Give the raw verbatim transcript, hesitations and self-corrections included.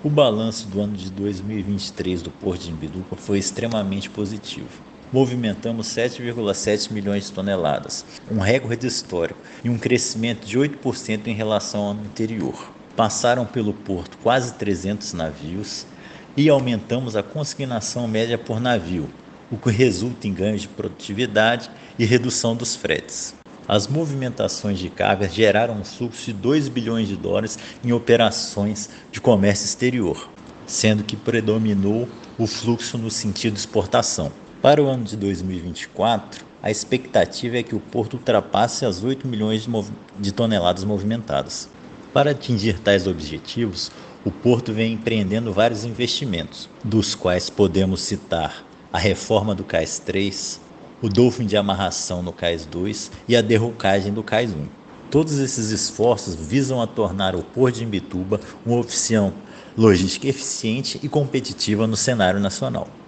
O balanço do ano de dois mil e vinte e três do Porto de Imbituba foi extremamente positivo. Movimentamos sete vírgula sete milhões de toneladas, um recorde histórico e um crescimento de oito por cento em relação ao ano anterior. Passaram pelo porto quase trezentos navios e aumentamos a consignação média por navio, o que resulta em ganhos de produtividade e redução dos fretes. As movimentações de cargas geraram um fluxo de dois bilhões de dólares em operações de comércio exterior, sendo que predominou o fluxo no sentido de exportação. Para o ano de dois mil e vinte e quatro, a expectativa é que o porto ultrapasse as oito milhões de toneladas movimentadas. Para atingir tais objetivos, o porto vem empreendendo vários investimentos, dos quais podemos citar a reforma do Cais três, o dolphin de amarração no Cais dois e a derrocagem do Cais um. Todos esses esforços visam a tornar o Porto de Imbituba uma opção logística eficiente e competitiva no cenário nacional.